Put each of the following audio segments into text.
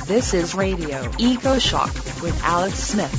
This is Radio Eco Shock with Alex Smith.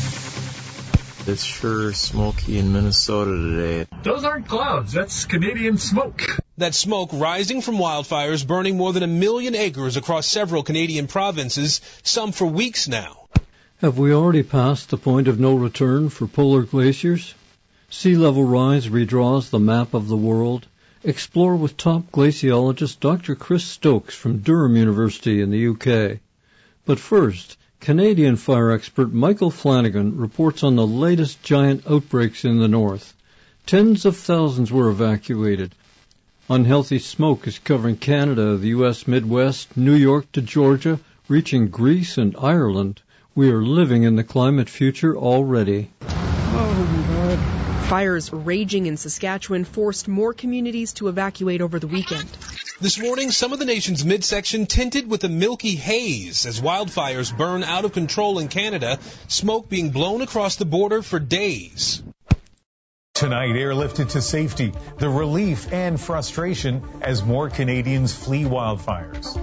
It's sure smoky in Minnesota today. Those aren't clouds. That's Canadian smoke. That smoke rising from wildfires burning more than 1 million acres across several Canadian provinces, some for weeks now. Have we already passed the point of no return for polar glaciers? Sea level rise redraws the map of the world. Explore with top glaciologist Dr. Chris Stokes from Durham University in the UK. But first, Canadian fire expert Michael Flanagan reports on the latest giant outbreaks in the north. Tens of thousands were evacuated. Unhealthy smoke is covering Canada, the U.S. Midwest, New York to Georgia, reaching Greece and Ireland. We are living in the climate future already. Oh, my God. Fires raging in Saskatchewan forced more communities to evacuate over the weekend. This morning, some of the nation's midsection tinted with a milky haze as wildfires burn out of control in Canada, smoke being blown across the border for days. Tonight, airlifted to safety, the relief and frustration as more Canadians flee wildfires.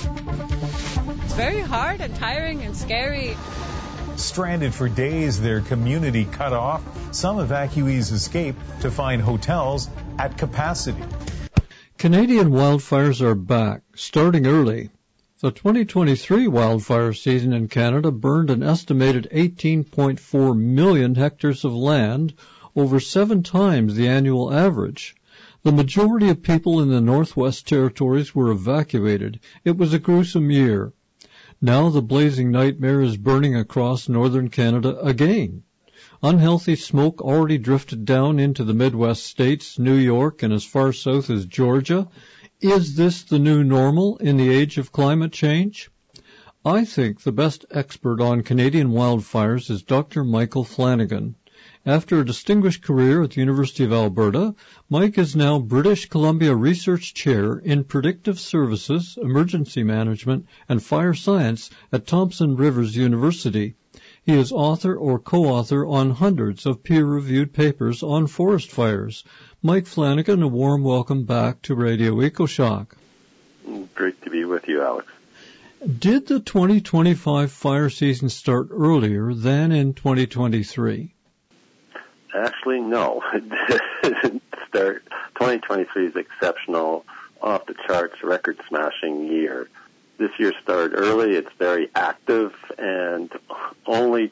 It's very hard and tiring and scary. Stranded for days, their community cut off. Some evacuees escape to find hotels at capacity. Canadian wildfires are back, starting early. The 2023 wildfire season in Canada burned an estimated 18.4 million hectares of land, over 7 times the annual average. The majority of people in the Northwest Territories were evacuated. It was a gruesome year. Now the blazing nightmare is burning across northern Canada again. Unhealthy smoke already drifted down into the Midwest states, New York, and as far south as Georgia. Is this the new normal in the age of climate change? I think the best expert on Canadian wildfires is Dr. Michael Flanagan. After a distinguished career at the University of Alberta, Mike is now British Columbia Research Chair in Predictive Services, Emergency Management, and Fire Science at Thompson Rivers University. He is author or co-author on hundreds of peer-reviewed papers on forest fires. Mike Flanagan, a warm welcome back to Radio EcoShock. Great to be with you, Alex. Did the 2025 fire season start earlier than in 2023? Actually, no. It didn't start. 2023 is exceptional, off the charts, record-smashing year. This year started early. It's very active, and only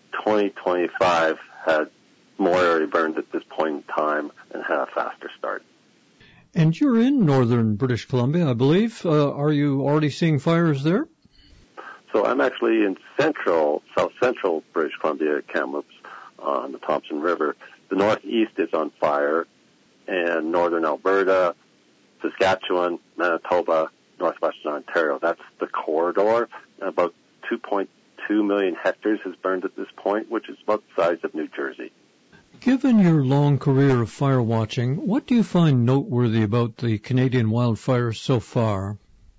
2025 had more area burned at this point in time and had a faster start. And you're in northern British Columbia, I believe. Are you already seeing fires there? So I'm actually in south central British Columbia, Kamloops, on the Thompson River. The northeast is on fire, and northern Alberta, Saskatchewan, Manitoba, northwestern Ontario. That's the corridor. About 2.2 million hectares has burned at this point, which is about the size of New Jersey. Given your long career of fire watching, what do you find noteworthy about the Canadian wildfires so far?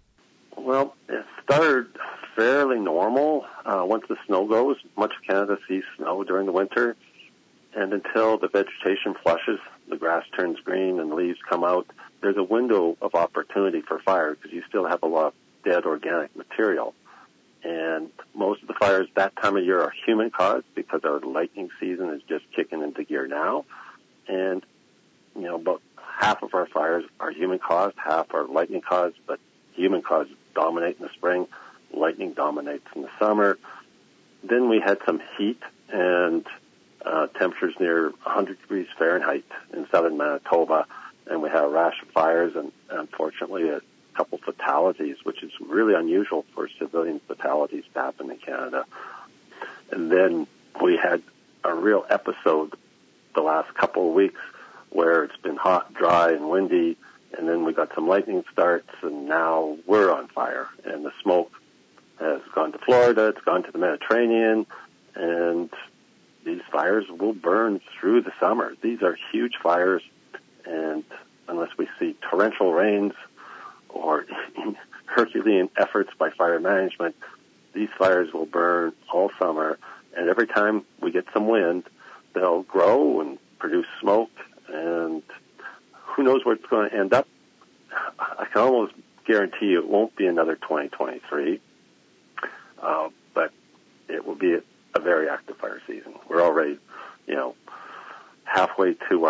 Well, it started fairly normal. Once the snow goes, much of Canada sees snow during the winter. And until the vegetation flushes, the grass turns green and the leaves come out, there's a window of opportunity for fire because you still have a lot of dead organic material. And most of the fires that time of year are human-caused because our lightning season is just kicking into gear now. And, about half of our fires are human-caused, half are lightning-caused, but human-caused dominate in the spring, lightning dominates in the summer. Then we had some heat and temperatures near 100 degrees Fahrenheit in southern Manitoba, and we had a rash of fires and, unfortunately, a couple fatalities, which is really unusual for civilian fatalities to happen in Canada. And then we had a real episode the last couple of weeks where it's been hot, dry, and windy, and then we got some lightning starts, and now we're on fire. And the smoke has gone to Florida, it's gone to the Mediterranean, and these fires will burn through the summer. These are huge fires, and unless we see torrential rains or Herculean efforts by fire management, these fires will burn all summer, and every time we get some wind, they'll grow and produce smoke, and who knows where it's going to end up. I can almost guarantee you it won't be another 2023. but it will be a very active fire season. We're already, halfway to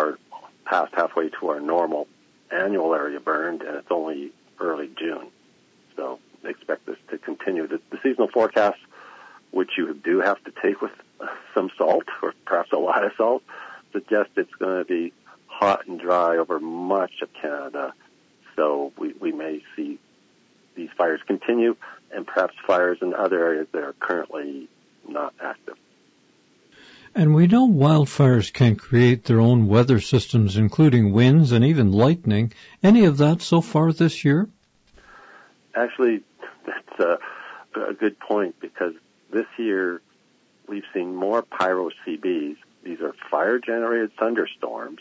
our normal annual area burned, and it's only early June. So expect this to continue. The seasonal forecast, which you do have to take with some salt, or perhaps a lot of salt, suggests it's going to be hot and dry over much of Canada. So we may see these fires continue, and perhaps fires in other areas that are currently not active. And we know wildfires can create their own weather systems, including winds and even lightning. Any of that so far this year? Actually, that's a good point, because this year we've seen more pyro-CBs. These are fire-generated thunderstorms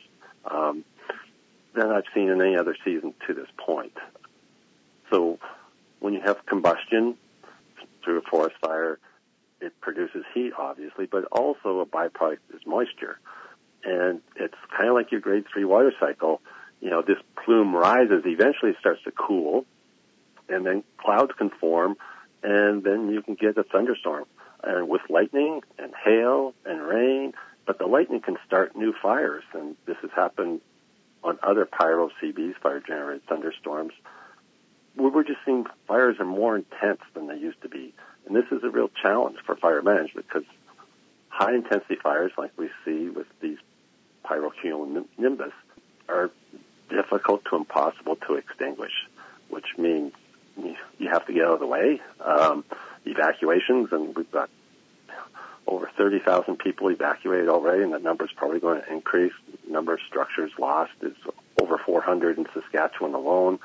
than I've seen in any other season to this point. So when you have combustion through a forest fire, it produces heat, obviously, but also a byproduct is moisture. And it's kind of like your grade 3 water cycle. This plume rises, eventually it starts to cool, and then clouds can form, and then you can get a thunderstorm. And with lightning and hail and rain, but the lightning can start new fires, and this has happened on other pyro-CBs, fire-generated thunderstorms. We're just seeing fires are more intense than they used to be. And this is a real challenge for fire management, because high-intensity fires, like we see with these pyrocumulonimbus, are difficult to impossible to extinguish, which means you have to get out of the way. Evacuations, and we've got over 30,000 people evacuated already, and that number is probably going to increase. The number of structures lost is over 400 in Saskatchewan alone.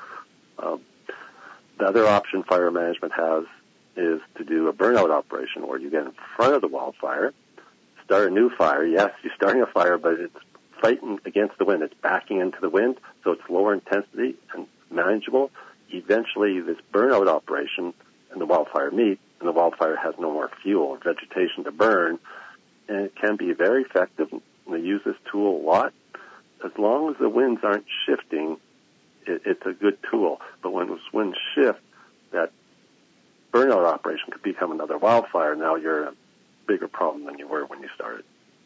The other option fire management has is to do a burnout operation, where you get in front of the wildfire, start a new fire. Yes, you're starting a fire, but it's fighting against the wind. It's backing into the wind, so it's lower intensity and manageable. Eventually, this burnout operation and the wildfire meet, and the wildfire has no more fuel or vegetation to burn, and it can be very effective. And we use this tool a lot. As long as the winds aren't shifting, it's a good tool. But when those winds shift, that burnout operation could become another wildfire. Now you're in a bigger problem than you were when you started.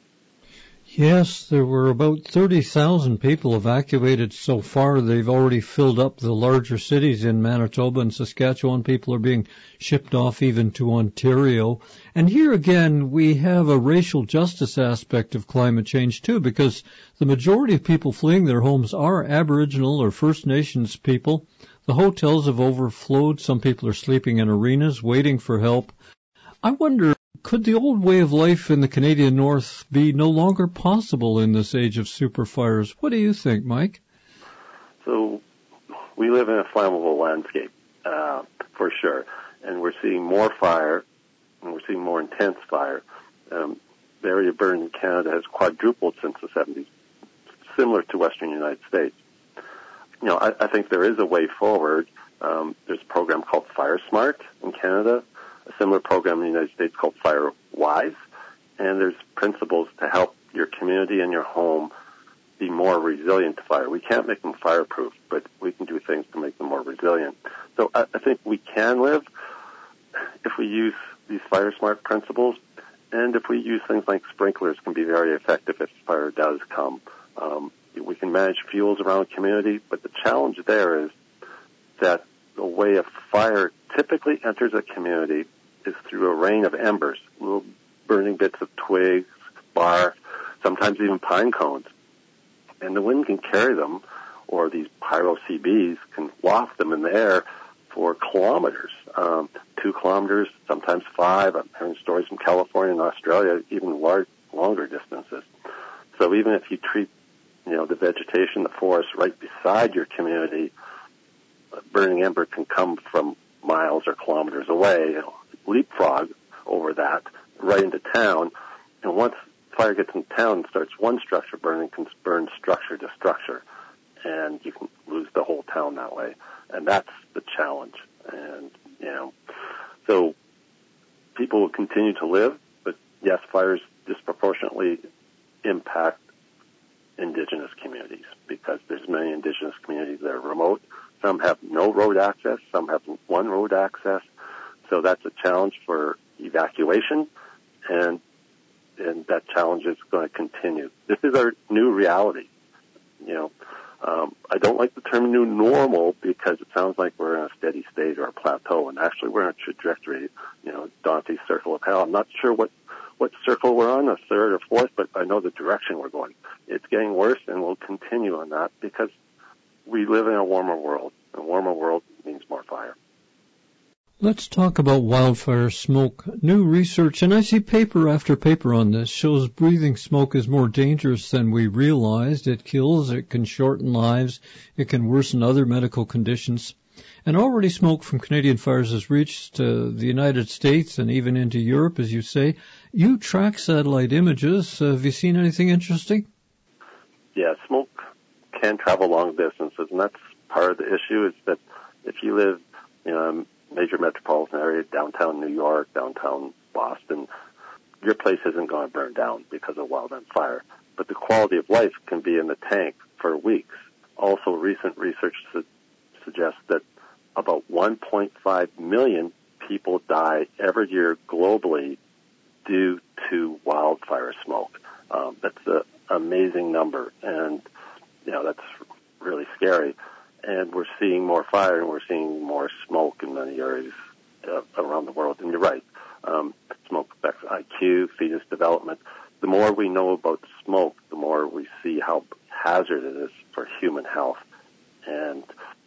Yes, there were about 30,000 people evacuated so far. They've already filled up the larger cities in Manitoba and Saskatchewan. People are being shipped off even to Ontario. And here again, we have a racial justice aspect of climate change too, because the majority of people fleeing their homes are Aboriginal or First Nations people. The hotels have overflowed. Some people are sleeping in arenas waiting for help. I wonder, could the old way of life in the Canadian North be no longer possible in this age of super fires? What do you think, Mike? So we live in a flammable landscape, for sure. And we're seeing more fire, and we're seeing more intense fire. The area burned in Canada has quadrupled since the 70s, similar to Western United States. I think there is a way forward. There's a program called Fire Smart in Canada, a similar program in the United States called FireWise, and there's principles to help your community and your home be more resilient to fire. We can't make them fireproof, but we can do things to make them more resilient. So I think we can live if we use these Fire Smart principles, and if we use things like sprinklers can be very effective if fire does come. We can manage fuels around a community, but the challenge there is that the way a fire typically enters a community is through a rain of embers, little burning bits of twigs, bark, sometimes even pine cones. And the wind can carry them, or these pyro-CBs can waft them in the air for kilometers, 2 kilometers, sometimes 5. I'm hearing stories from California and Australia, even longer distances. So even if you treat, the vegetation, the forest right beside your community, burning ember can come from miles or kilometers away, leapfrog over that right into town. And once fire gets in town and starts one structure burning, can burn structure to structure, and you can lose the whole town that way. And that's the challenge. And, so people will continue to live, but yes, fires disproportionately impact Indigenous communities, because there's many Indigenous communities that are remote. Some have no road access, some have one road access. so that's a challenge for evacuation, and that challenge is going to continue. This is our new reality. I don't like the term new normal because it sounds like we're in a steady state or a plateau, and actually we're on a trajectory, Dante's circle of hell. I'm not sure what circle we're on, a third or fourth, but I know the direction we're going. It's getting worse, and we'll continue on that because we live in a warmer world. A warmer world means more fire. Let's talk about wildfire smoke. New research, and I see paper after paper on this, shows breathing smoke is more dangerous than we realized. It kills, it can shorten lives, it can worsen other medical conditions. And already smoke from Canadian fires has reached the United States and even into Europe, as you say. You track satellite images. Have you seen anything interesting? Yeah, smoke can travel long distances, and that's part of the issue is that if you live in a major metropolitan area, downtown New York, downtown Boston, your place isn't going to burn down because of wildland fire. But the quality of life can be in the tank for weeks. Also, recent research suggests that about 1.5 million people die every year globally due to wildfire smoke. That's an amazing number, and that's really scary. And we're seeing more fire, and we're seeing more smoke in many areas around the world. And you're right, smoke affects IQ, fetus development. The more we know about smoke, the more we see how hazardous it is for human health. And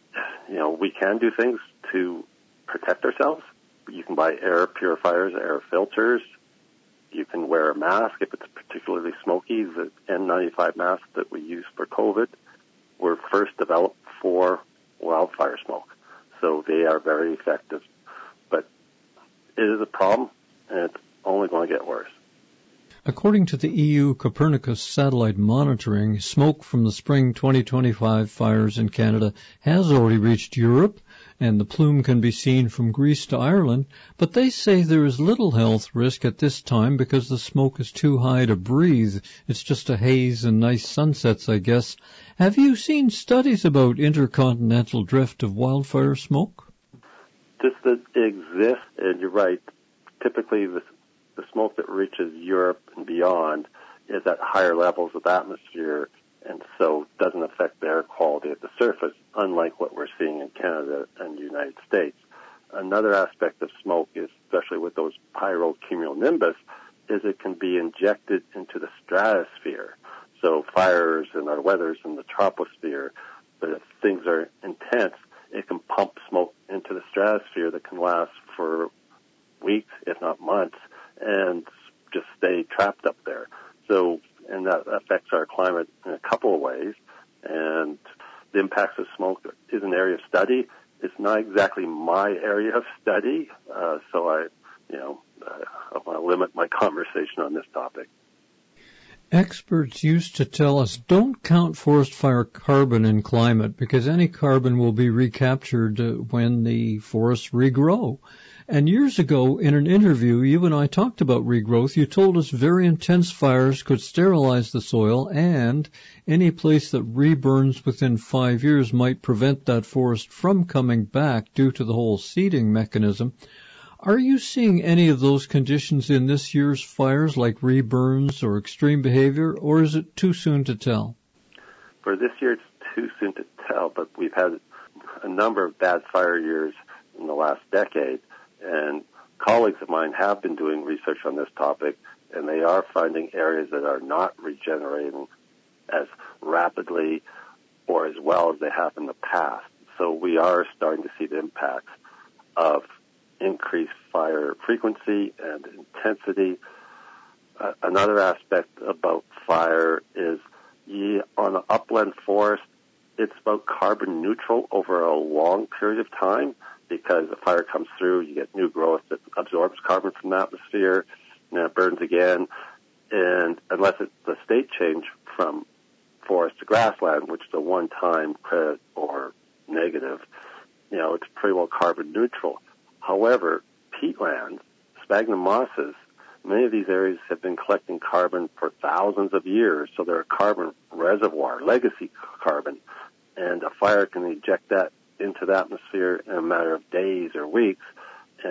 we can do things to protect ourselves. You can buy air purifiers, air filters. You can wear a mask if it's particularly smoky. The N95 masks that we use for COVID were first developed for wildfire smoke, so they are very effective. But it is a problem, and it's only going to get worse. According to the EU Copernicus satellite monitoring, smoke from the spring 2025 fires in Canada has already reached Europe, and the plume can be seen from Greece to Ireland, but they say there is little health risk at this time because the smoke is too high to breathe. It's just a haze and nice sunsets, I guess. Have you seen studies about intercontinental drift of wildfire smoke? Just that it exists, and you're right. Typically, the smoke that reaches Europe and beyond is at higher levels of atmosphere, and so doesn't affect the air quality at the surface, unlike what we're seeing in Canada and the United States. Another aspect of smoke, is, especially with those pyrocumulonimbus, is it can be injected into the stratosphere. So fires and our weathers in the troposphere, but if things are intense, it can pump smoke into the stratosphere that can last for weeks, if not months, and just stay trapped up there. So, and that affects our climate in a couple of ways. And the impacts of smoke is an area of study. It's not exactly my area of study, so I want to limit my conversation on this topic. Experts used to tell us don't count forest fire carbon in climate because any carbon will be recaptured when the forests regrow. And years ago, in an interview, you and I talked about regrowth. You told us very intense fires could sterilize the soil, and any place that reburns within 5 years might prevent that forest from coming back due to the whole seeding mechanism. Are you seeing any of those conditions in this year's fires, like reburns or extreme behavior, or is it too soon to tell? For this year, it's too soon to tell, but we've had a number of bad fire years in the last decade. And colleagues of mine have been doing research on this topic, and they are finding areas that are not regenerating as rapidly or as well as they have in the past. So we are starting to see the impacts of increased fire frequency and intensity. Another aspect about fire is on an upland forest, it's about carbon neutral over a long period of time. Because the fire comes through, you get new growth that absorbs carbon from the atmosphere, and it burns again. And unless it's a state change from forest to grassland, which is a one-time credit or negative, it's pretty well carbon neutral. However, peatlands, sphagnum mosses, many of these areas have been collecting carbon for thousands of years, so they're a carbon reservoir, legacy carbon, and a fire can eject that into the atmosphere in a matter of days or weeks and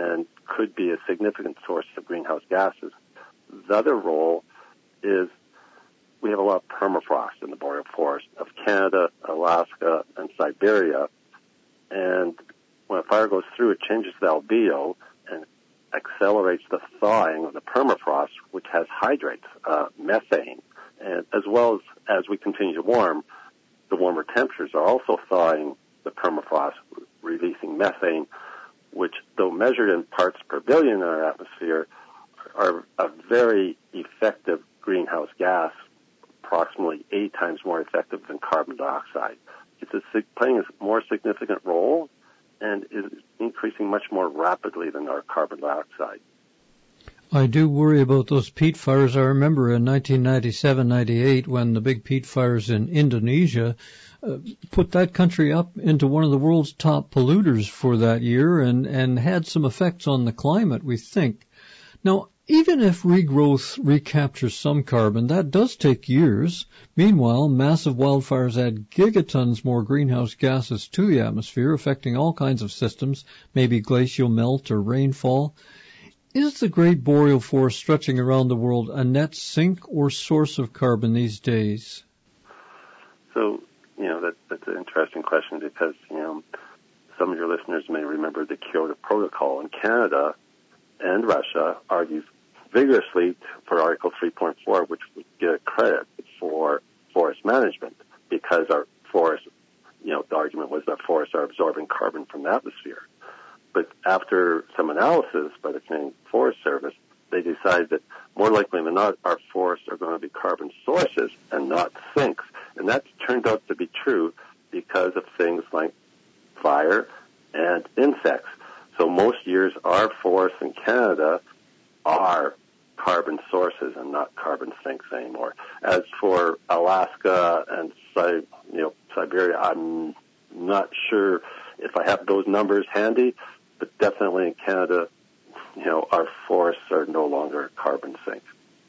could be a significant source of greenhouse gases. The other role is we have a lot of permafrost in the boreal forest of Canada, Alaska, and Siberia. And when a fire goes through, it changes the albedo and accelerates the thawing of the permafrost, which has hydrates, methane. And as well as we continue to warm, the warmer temperatures are also thawing the permafrost, releasing methane, which, though measured in parts per billion in our atmosphere, are a very effective greenhouse gas, approximately 8 times more effective than carbon dioxide. It's playing a more significant role and is increasing much more rapidly than our carbon dioxide. I do worry about those peat fires. I remember in 1997-98 when the big peat fires in Indonesia put that country up into one of the world's top polluters for that year and had some effects on the climate, we think. Now, even if regrowth recaptures some carbon, that does take years. Meanwhile, massive wildfires add gigatons more greenhouse gases to the atmosphere, affecting all kinds of systems, maybe glacial melt or rainfall. Is the Great Boreal Forest stretching around the world a net sink or source of carbon these days? So, that's an interesting question because, some of your listeners may remember the Kyoto Protocol in Canada and Russia argues vigorously for Article 3.4, which would get credit for forest management because our forests, the argument was that forests are absorbing carbon from the atmosphere. But after some analysis by the Canadian Forest Service, they decided that more likely than not, our forests are going to be carbon sources and not sinks. And that turned out to be true because of things like fire and insects. So most years, our forests in Canada are carbon sources and not carbon sinks anymore. As for Alaska and Siberia, I'm not sure if I have those numbers handy, but definitely in Canada, our forests are no longer a carbon sink.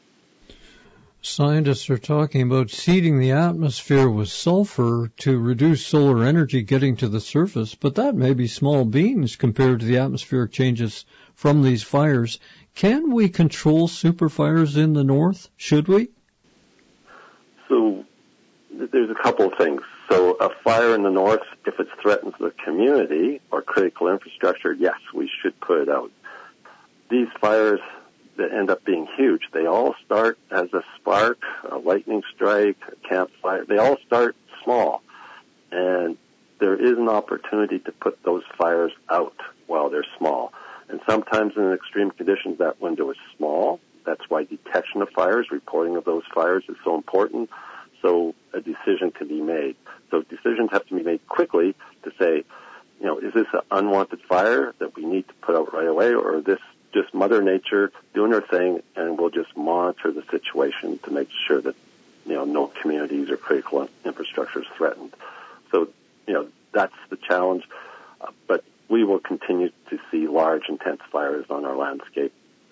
Scientists are talking about seeding the atmosphere with sulfur to reduce solar energy getting to the surface, but that may be small beans compared to the atmospheric changes from these fires. Can we control superfires in the north? Should we? So there's a couple of things. So a fire in the north, if it threatens the community or critical infrastructure, yes, we should put it out. These fires that end up being huge, they all start as a spark, a lightning strike, a campfire. They all start small. And there is an opportunity to put those fires out while they're small. And sometimes in extreme conditions, that window is small. That's why detection of fires, reporting of those fires is so important. So a decision can be made. So decisions have to be made quickly to say, is this an unwanted fire that we need to put out right away, or is this just Mother Nature doing her thing, and we'll just monitor the situation to make sure that, no communities or critical infrastructure is threatened. So, that's the challenge. But we will continue to see large, intense fires on our landscape.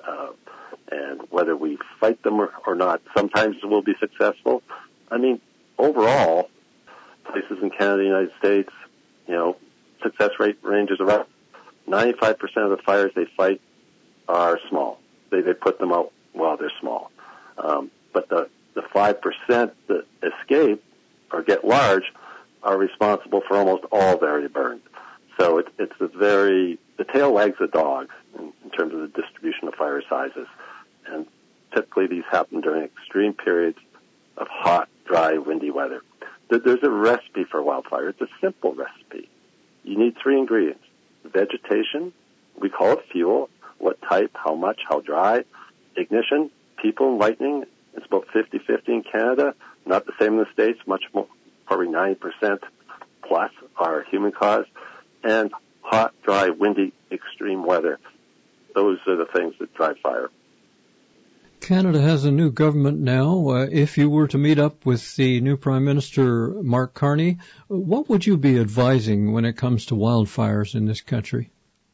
And whether we fight them or not, sometimes we'll be successful. I mean, overall, places in Canada, the United States, success rate ranges around 95% of the fires they fight are small. They put them out while they're small. But the 5% that escape or get large are responsible for almost all that are burned. So it's the tail wags the dog in terms of the distribution of fire sizes. And typically these happen during extreme periods of hot, dry, windy weather. There's a recipe for wildfire. It's a simple recipe. You need 3 ingredients. Vegetation, we call it fuel. What type, how much, how dry. Ignition, people, and lightning. It's about 50-50 in Canada. Not the same in the States. Much more, probably 90% plus are human caused. And hot, dry, windy, extreme weather. Those are the things that drive fire. Canada has a new government now. If you were to meet up with the new Prime Minister, Mark Carney, what would you be advising when it comes to wildfires in this country?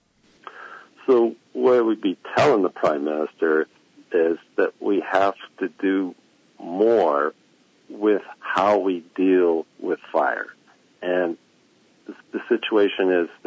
So what we'd be telling the Prime Minister is that we have to do more with how we deal with fire. And the situation is that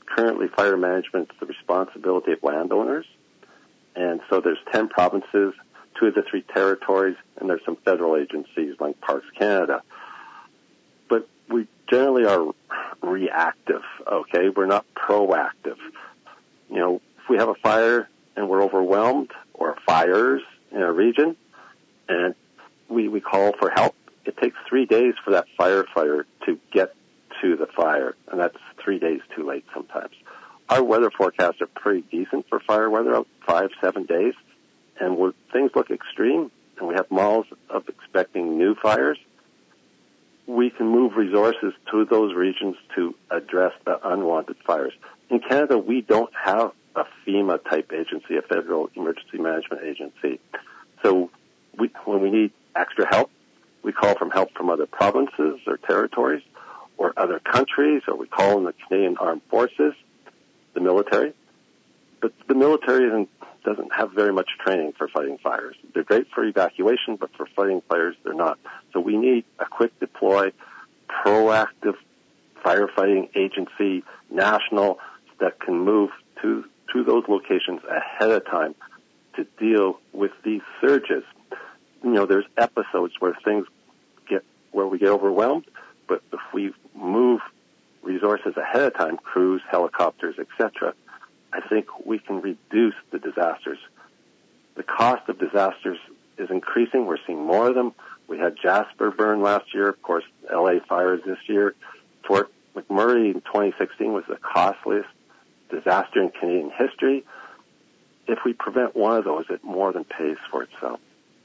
currently fire management is the responsibility of landowners. And so there's 10 provinces, 2 of the 3 territories, and there's some federal agencies like Parks Canada. But we generally are reactive, okay? We're not proactive. You know, if we have a fire and we're overwhelmed, or fires in a region, and we call for help, it takes 3 days for that firefighter to get to the fire, and that's 3 days too late sometimes. Our weather forecasts are pretty decent for fire weather, out 5-7 days, and when things look extreme, and we have models of expecting new fires, we can move resources to those regions to address the unwanted fires. In Canada, we don't have a FEMA-type agency, a Federal Emergency Management Agency. So when we need extra help, we call for help from other provinces or territories or other countries, or we call in the Canadian Armed Forces, the military. But the military doesn't have very much training for fighting fires. They're great for evacuation, but for fighting fires, they're not. So we need a quick deploy, proactive firefighting agency, national, that can move to those locations ahead of time to deal with these surges. You know, there's episodes where we get overwhelmed, but if we move resources ahead of time, crews, helicopters, etc., I think we can reduce the disasters. The cost of disasters is increasing. We're seeing more of them. We had Jasper burn last year, of course, LA fires this year. Fort McMurray in 2016 was the costliest disaster in Canadian history. If we prevent one of those, it more than pays for itself.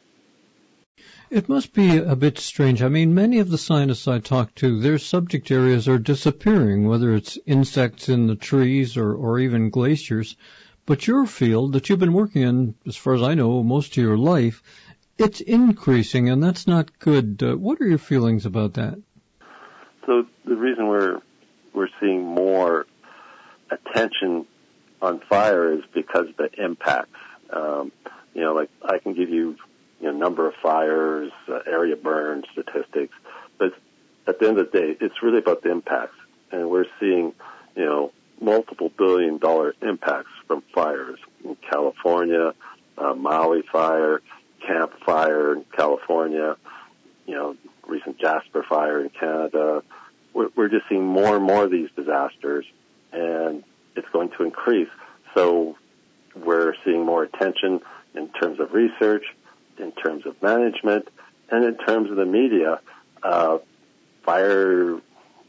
It must be a bit strange. I mean, many of the scientists I talk to, their subject areas are disappearing, whether it's insects in the trees or even glaciers. But your field that you've been working in, as far as I know, most of your life, it's increasing, and that's not good. What are your feelings about that? So the reason we're seeing more attention on fire is because of the impacts. Like I can give you, number of fires, area burn statistics, but at the end of the day, it's really about the impacts. And we're seeing, multiple billion-dollar impacts from fires in California, Maui fire, Camp Fire in California, recent Jasper fire in Canada. We're just seeing more and more of these disasters, and it's going to increase. So we're seeing more attention in terms of research, in terms of management, and in terms of the media. Fire,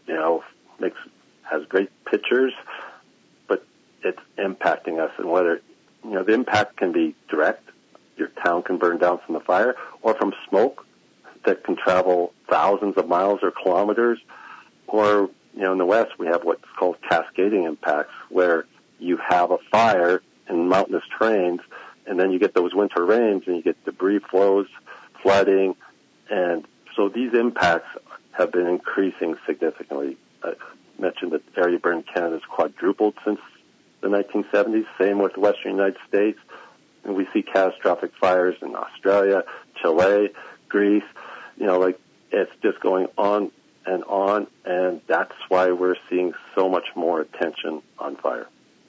has great pictures, but it's impacting us. And whether, the impact can be direct, your town can burn down from the fire, or from smoke that can travel thousands of miles or kilometers. Or, in the West, we have what's called cascading impacts, where you have a fire in mountainous terrains, and then you get those winter rains, and you get debris flows, flooding, and so these impacts have been increasing significantly. I mentioned that area burn in Canada has quadrupled since the 1970s, same with the Western United States, and we see catastrophic fires in Australia, Chile, Greece, it's just going on, and that's why we're seeing so much more attention on fire.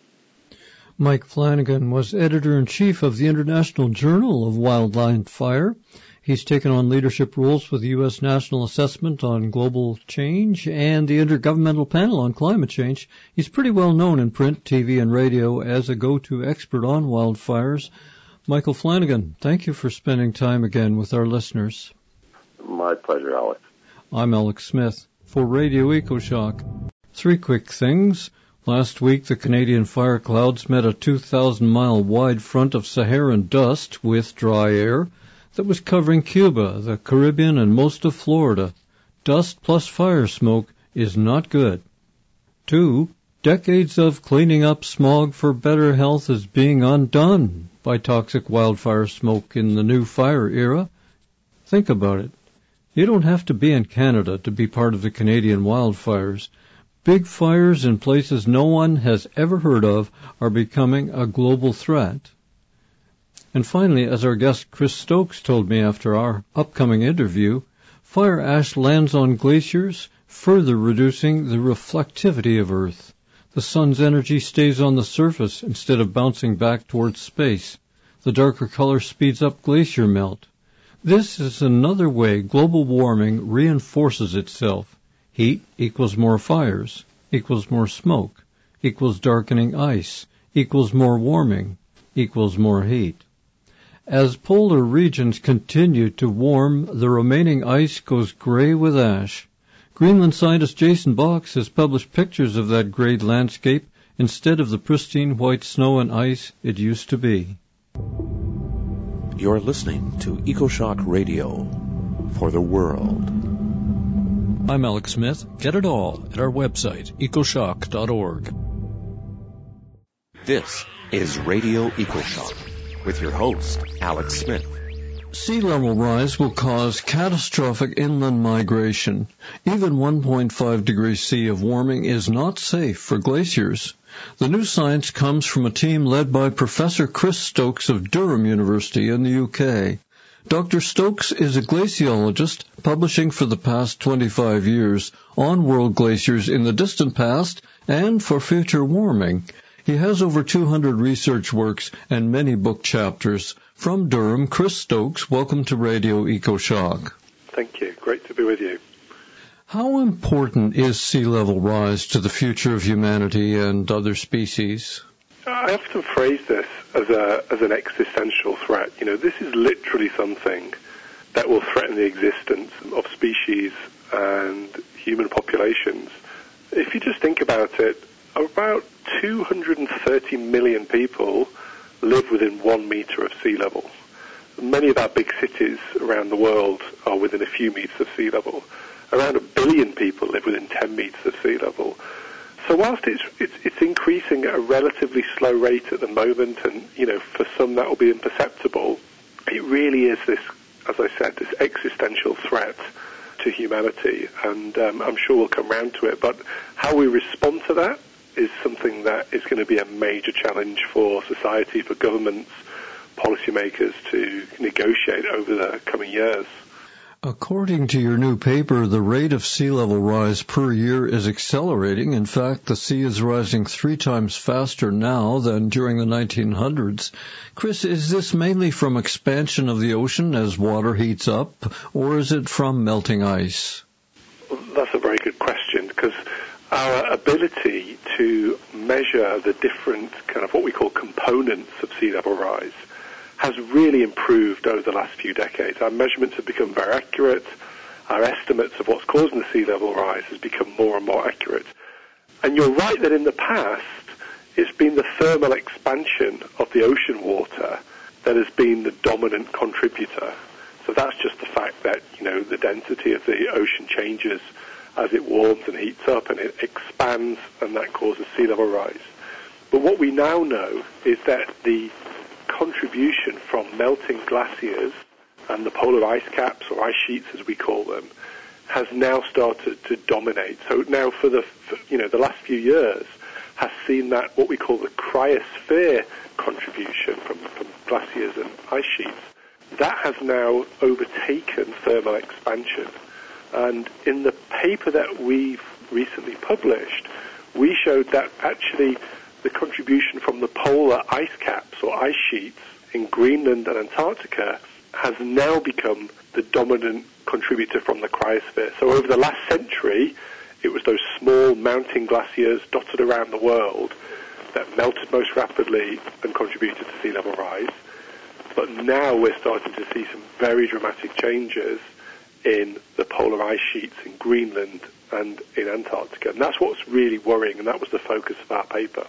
Mike Flanagan was editor-in-chief of the International Journal of Wildland Fire. He's taken on leadership roles with the U.S. National Assessment on Global Change and the Intergovernmental Panel on Climate Change. He's pretty well known in print, TV, and radio as a go-to expert on wildfires. Michael Flanagan, thank you for spending time again with our listeners. My pleasure, Alex. I'm Alex Smith for Radio EcoShock. 3 quick things. Last week, the Canadian fire clouds met a 2,000-mile wide front of Saharan dust with dry air that was covering Cuba, the Caribbean, and most of Florida. Dust plus fire smoke is not good. 2, decades of cleaning up smog for better health is being undone by toxic wildfire smoke in the new fire era. Think about it. You don't have to be in Canada to be part of the Canadian wildfires. Big fires in places no one has ever heard of are becoming a global threat. And finally, as our guest Chris Stokes told me after our upcoming interview, fire ash lands on glaciers, further reducing the reflectivity of Earth. The sun's energy stays on the surface instead of bouncing back towards space. The darker color speeds up glacier melt. This is another way global warming reinforces itself. Heat equals more fires, equals more smoke, equals darkening ice, equals more warming, equals more heat. As polar regions continue to warm, the remaining ice goes gray with ash. Greenland scientist Jason Box has published pictures of that grayed landscape instead of the pristine white snow and ice it used to be. You're listening to EcoShock Radio for the world. I'm Alex Smith. Get it all at our website, ecoshock.org. This is Radio EcoShock with your host, Alex Smith. Sea level rise will cause catastrophic inland migration. Even 1.5 degrees C of warming is not safe for glaciers. The new science comes from a team led by Professor Chris Stokes of Durham University in the UK. Dr. Stokes is a glaciologist publishing for the past 25 years on world glaciers in the distant past and for future warming. He has over 200 research works and many book chapters. From Durham, Chris Stokes, welcome to Radio EcoShock. Thank you. Great to be with you. How important is sea level rise to the future of humanity and other species? I often phrase this as an existential threat. You know, this is literally something that will threaten the existence of species and human populations. If you just think about it, about 230 million people live within 1 meter of sea level. Many of our big cities around the world are within a few meters of sea level. Around 1 billion people live within 10 meters of sea level. So whilst it's increasing at a relatively slow rate at the moment, and you know for some that will be imperceptible, it really is this, as I said, this existential threat to humanity, and I'm sure we'll come round to it. But how we respond to that is something that is going to be a major challenge for society, for governments, policymakers to negotiate over the coming years. According to your new paper, the rate of sea level rise per year is accelerating. In fact, the sea is rising 3 times faster now than during the 1900s. Chris, is this mainly from expansion of the ocean as water heats up, or is it from melting ice? Well, that's a very good question, because our ability to measure the different kind of what we call components of sea level rise has really improved over the last few decades. Our measurements have become very accurate. Our estimates of what's causing the sea level rise has become more and more accurate. And you're right that in the past, it's been the thermal expansion of the ocean water that has been the dominant contributor. So that's just the fact that, you know, the density of the ocean changes as it warms and heats up, and it expands, and that causes sea level rise. But what we now know is that the contribution from melting glaciers and the polar ice caps, or ice sheets as we call them, has now started to dominate. So now for the last few years has seen that what we call the cryosphere contribution from glaciers and ice sheets, that has now overtaken thermal expansion. And in the paper that we've recently published, we showed that actually the contribution from the polar ice caps or ice sheets in Greenland and Antarctica has now become the dominant contributor from the cryosphere. So over the last century, it was those small mountain glaciers dotted around the world that melted most rapidly and contributed to sea level rise. But now we're starting to see some very dramatic changes in the polar ice sheets in Greenland and in Antarctica. And that's what's really worrying, and that was the focus of our paper.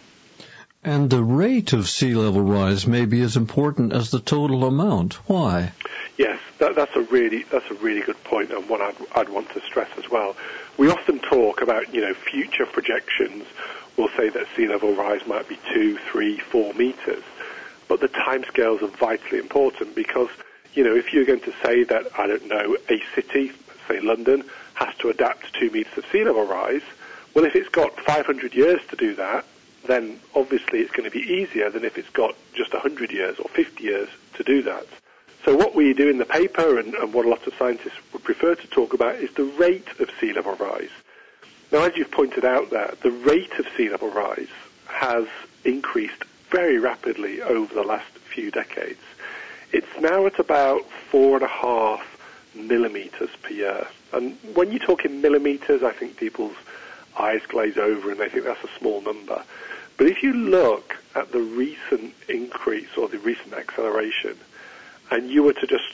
And the rate of sea level rise may be as important as the total amount. Why? Yes, that's a really good point, and one I'd want to stress as well. We often talk about, you know, future projections. We'll say that sea level rise might be 2, 3, 4 meters, but the timescales are vitally important because, you know, if you're going to say that, I don't know, a city, say London, has to adapt to 2 meters of sea level rise, well, if it's got 500 years to do that, then obviously it's going to be easier than if it's got just 100 years or 50 years to do that. So what we do in the paper and what a lot of scientists would prefer to talk about is the rate of sea level rise. Now, as you've pointed out there, the rate of sea level rise has increased very rapidly over the last few decades. It's now at about 4.5 millimeters per year. And when you talk in millimeters, I think people's eyes glaze over and they think that's a small number. But if you look at the recent increase or the recent acceleration, and you were to just,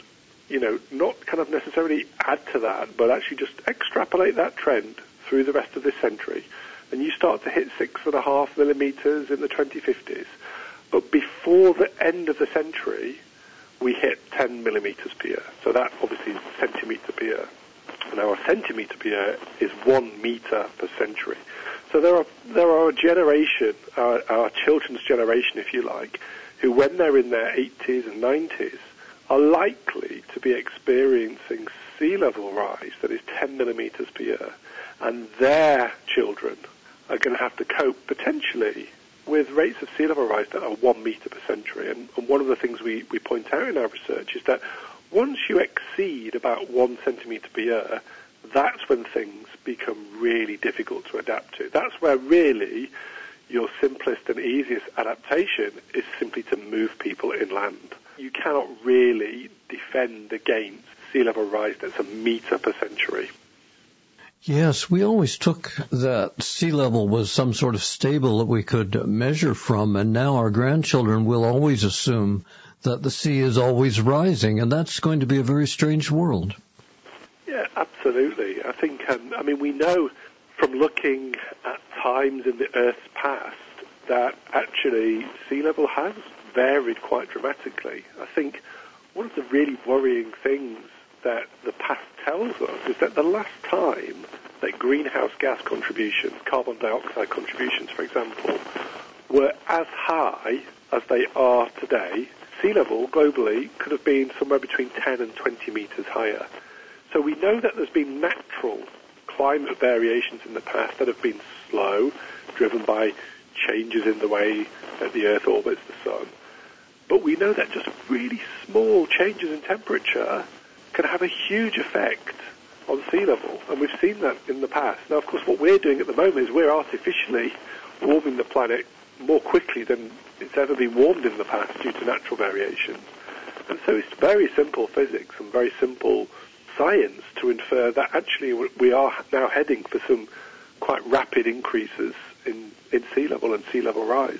not kind of necessarily add to that, but actually just extrapolate that trend through the rest of this century, and you start to hit 6.5 millimeters in the 2050s. But before the end of the century, we hit 10 millimeters per year. So that obviously is centimeter per year. Now, a centimeter per year is 1 meter per century. So there are a generation, our children's generation, if you like, who when they're in their 80s and 90s are likely to be experiencing sea level rise that is 10 millimeters per year. And their children are going to have to cope potentially with rates of sea level rise that are 1 meter per century. And one of the things we point out in our research is that once you exceed about 1 centimeter per year, that's when things become really difficult to adapt to. That's where really your simplest and easiest adaptation is simply to move people inland. You cannot really defend against sea level rise that's a meter per century. Yes, we always took that sea level was some sort of stable that we could measure from, and now our grandchildren will always assume that the sea is always rising, and that's going to be a very strange world. Yeah, absolutely. I think, we know from looking at times in the Earth's past that actually sea level has varied quite dramatically. I think one of the really worrying things that the past tells us is that the last time that greenhouse gas contributions, carbon dioxide contributions, for example, were as high as they are today, sea level globally could have been somewhere between 10 and 20 meters higher. So we know that there's been natural climate variations in the past that have been slow, driven by changes in the way that the Earth orbits the Sun. But we know that just really small changes in temperature can have a huge effect on sea level, and we've seen that in the past. Now, of course, what we're doing at the moment is we're artificially warming the planet more quickly than it's ever been warmed in the past due to natural variations. And so it's very simple physics and very simple science to infer that actually we are now heading for some quite rapid increases in sea level and sea level rise.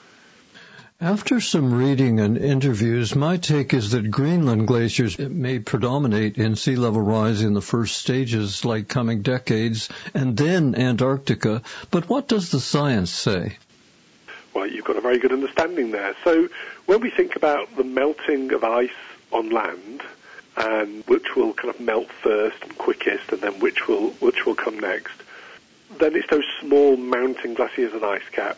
After some reading and interviews, my take is that Greenland glaciers may predominate in sea level rise in the first stages, like coming decades, and then Antarctica. But what does the science say? Well, you've got a very good understanding there. So when we think about the melting of ice on land, and which will kind of melt first and quickest, and then which will come next, then it's those small mountain glaciers and ice caps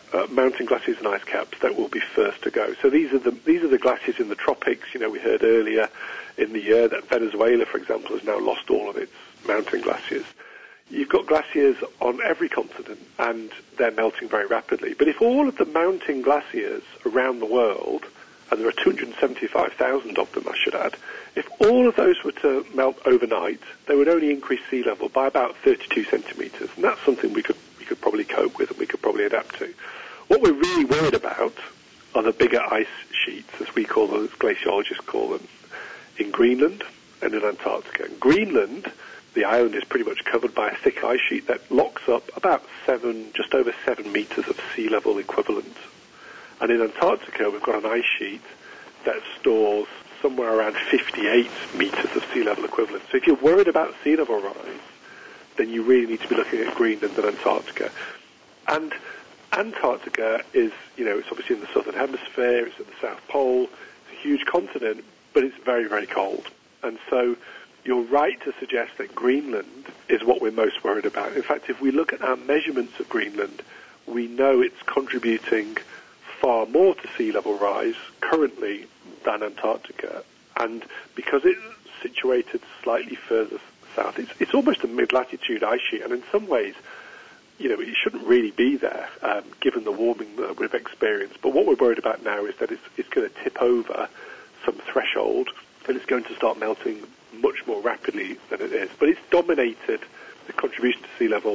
that will be first to go. So these are the glaciers in the tropics. We heard earlier in the year that Venezuela, for example, has now lost all of its mountain glaciers. You've got glaciers on every continent, and they're melting very rapidly. But if all of the mountain glaciers around the world, and there are 275,000 of them, I should add, if all of those were to melt overnight, they would only increase sea level by about 32 centimeters. And that's something we could probably cope with and we could probably adapt to. What we're really worried about are the bigger ice sheets, as we call them, as glaciologists call them, in Greenland and in Antarctica. In Greenland, the island is pretty much covered by a thick ice sheet that locks up about just over 7 meters of sea level equivalent. And in Antarctica, we've got an ice sheet that stores somewhere around 58 meters of sea level equivalent. So if you're worried about sea level rise, then you really need to be looking at Greenland and Antarctica. And Antarctica is, it's obviously in the southern hemisphere, it's at the South Pole, it's a huge continent, but it's very, very cold. And so you're right to suggest that Greenland is what we're most worried about. In fact, if we look at our measurements of Greenland, we know it's contributing far more to sea level rise currently than Antarctica. And because it's situated slightly further south, it's almost a mid-latitude ice sheet, and in some ways, it shouldn't really be there, given the warming that we've experienced. But what we're worried about now is that it's going to tip over some threshold, and it's going to start melting much more rapidly than it is. But it's dominated the contribution to sea level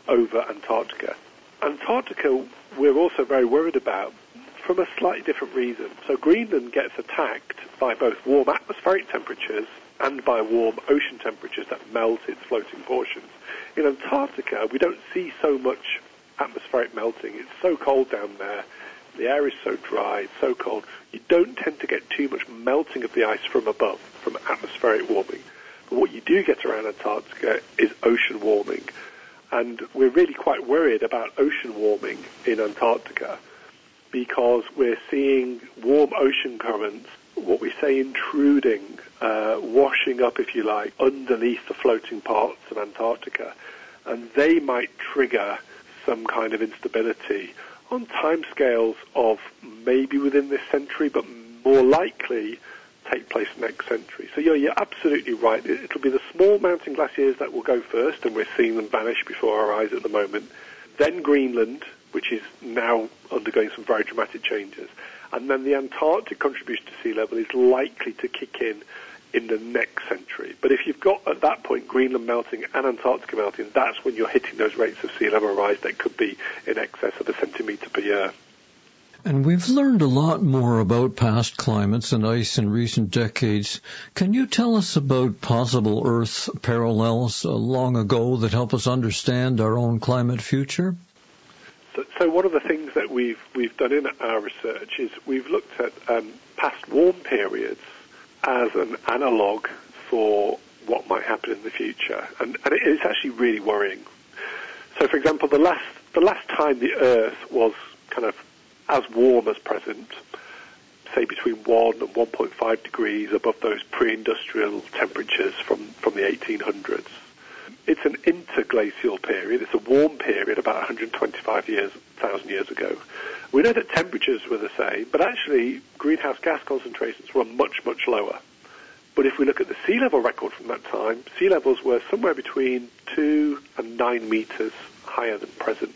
over Antarctica. Antarctica, we're also very worried about from a slightly different reason. So Greenland gets attacked by both warm atmospheric temperatures and by warm ocean temperatures that melt its floating portions. In Antarctica, we don't see so much atmospheric melting. It's so cold down there. The air is so dry, it's so cold. You don't tend to get too much melting of the ice from above, from atmospheric warming. But what you do get around Antarctica is ocean warming. And we're really quite worried about ocean warming in Antarctica because we're seeing warm ocean currents, what we say intruding, washing up, if you like, underneath the floating parts of Antarctica. And they might trigger some kind of instability on timescales of maybe within this century, but more likely take place next century. So you're absolutely right. It'll be the small mountain glaciers that will go first, and we're seeing them vanish before our eyes at the moment. Then Greenland, which is now undergoing some very dramatic changes. And then the Antarctic contribution to sea level is likely to kick in the next century. But if you've got, at that point, Greenland melting and Antarctica melting, that's when you're hitting those rates of sea level rise that could be in excess of 1 centimetre per year. And we've learned a lot more about past climates and ice in recent decades. Can you tell us about possible Earth parallels long ago that help us understand our own climate future? So one of the things that we've done in our research is we've looked at past warm periods as an analogue for what might happen in the future, and it's actually really worrying. So, for example, the last time the Earth was kind of as warm as present, say between 1 and 1.5 degrees above those pre-industrial temperatures from the 1800s. It's an interglacial period. It's a warm period about 125,000 years ago. We know that temperatures were the same, but actually greenhouse gas concentrations were much, much lower. But if we look at the sea level record from that time, sea levels were somewhere between 2 and 9 meters higher than present.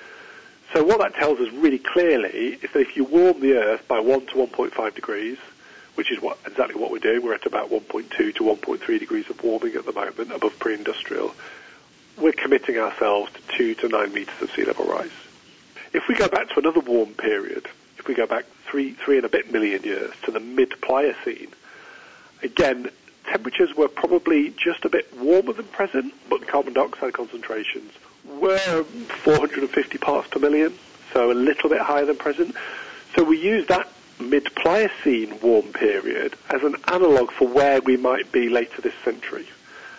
So what that tells us really clearly is that if you warm the Earth by 1 to 1.5 degrees, which is exactly what we're doing, we're at about 1.2 to 1.3 degrees of warming at the moment above pre-industrial, we're committing ourselves to 2 to 9 meters of sea level rise. If we go back to another warm period, if we go back 3 and a bit million years to the mid-Pliocene, again, temperatures were probably just a bit warmer than present, but carbon dioxide concentrations were 450 parts per million, so a little bit higher than present. So we use that mid-Pliocene warm period as an analogue for where we might be later this century.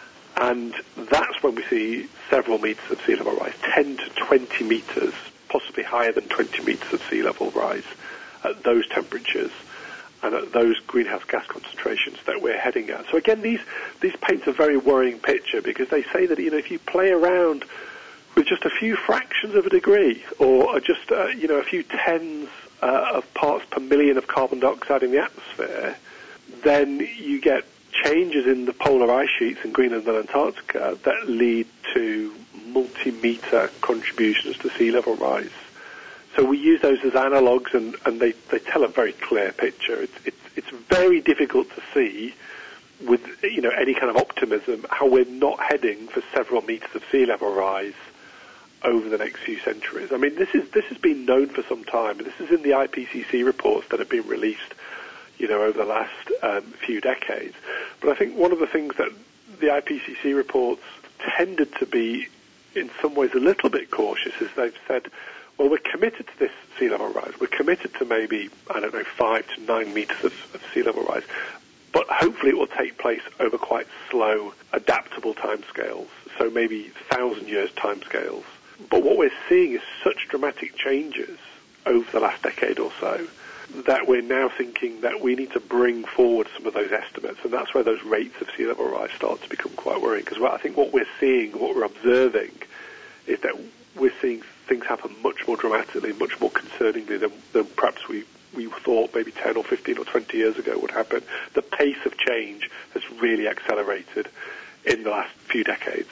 And that's when we see several meters of sea level rise, 10 to 20 meters, possibly higher than 20 meters of sea level rise at those temperatures and at those greenhouse gas concentrations that we're heading at. So again, these paint a very worrying picture because they say that, if you play around with just a few fractions of a degree or just, a few tens of parts per million of carbon dioxide in the atmosphere, then you get changes in the polar ice sheets in Greenland and Antarctica that lead to multi-meter contributions to sea level rise. So we use those as analogues, and they tell a very clear picture. It's very difficult to see with any kind of optimism how we're not heading for several meters of sea level rise over the next few centuries. I mean, this has been known for some time. This is in the IPCC reports that have been released, over the last few decades. But I think one of the things that the IPCC reports tended to be, in some ways, a little bit cautious is they've said, well, we're committed to this sea level rise. We're committed to maybe, 5 to 9 meters of sea level rise. But hopefully it will take place over quite slow, adaptable timescales. So maybe 1,000 years timescales. But what we're seeing is such dramatic changes over the last decade or so that we're now thinking that we need to bring forward some of those estimates, and that's where those rates of sea level rise start to become quite worrying, because I think what we're seeing, what we're observing, is that we're seeing things happen much more dramatically, much more concerningly than perhaps we thought maybe 10 or 15 or 20 years ago would happen. The pace of change has really accelerated in the last few decades.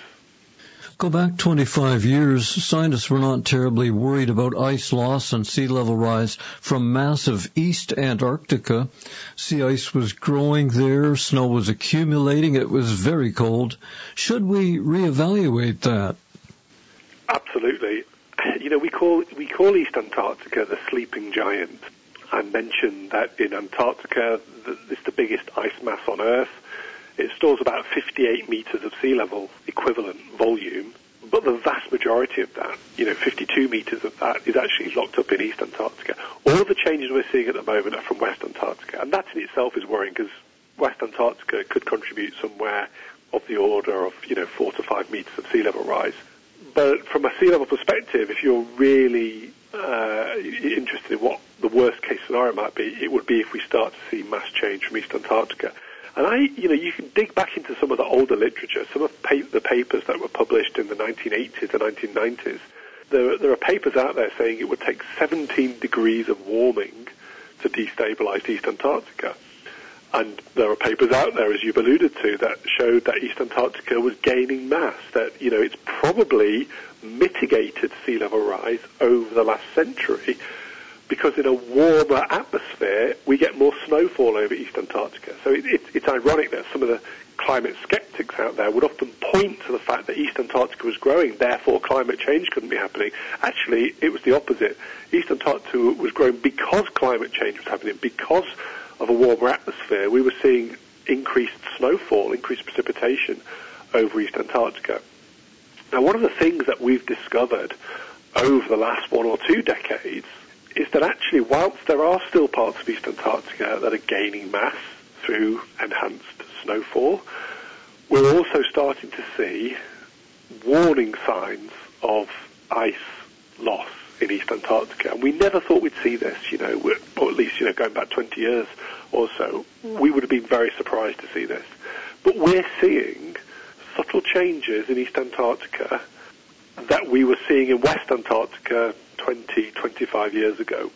Go back 25 years, scientists were not terribly worried about ice loss and sea level rise from massive East Antarctica. Sea ice was growing there, snow was accumulating, it was very cold. Should we reevaluate that? absolutely. You know, we call East Antarctica the sleeping giant. I mentioned that in Antarctica, it's the biggest ice mass on Earth. It stores about 58 meters of sea level equivalent volume, but the vast majority of that, 52 meters of that, is actually locked up in East Antarctica. All of the changes we're seeing at the moment are from West Antarctica, and that in itself is worrying because West Antarctica could contribute somewhere of the order of 4 to 5 meters of sea level rise. But from a sea level perspective, if you're really interested in what the worst case scenario might be, it would be if we start to see mass change from East Antarctica. And you can dig back into some of the older literature, some of the papers that were published in the 1980s and 1990s. There are papers out there saying it would take 17 degrees of warming to destabilize East Antarctica. And there are papers out there, as you've alluded to, that showed that East Antarctica was gaining mass, that, it's probably mitigated sea level rise over the last century because in a warmer atmosphere, we get more snowfall over East Antarctica. So it's ironic that some of the climate skeptics out there would often point to the fact that East Antarctica was growing, therefore climate change couldn't be happening. Actually, it was the opposite. East Antarctica was growing because climate change was happening, because of a warmer atmosphere. We were seeing increased snowfall, increased precipitation over East Antarctica. Now, one of the things that we've discovered over the last 1 or 2 decades is that actually, whilst there are still parts of East Antarctica that are gaining mass through enhanced snowfall, we're also starting to see warning signs of ice loss in East Antarctica. And we never thought we'd see this, or at least, going back 20 years or so, we would have been very surprised to see this. But we're seeing subtle changes in East Antarctica that we were seeing in West Antarctica 20, 25 years ago.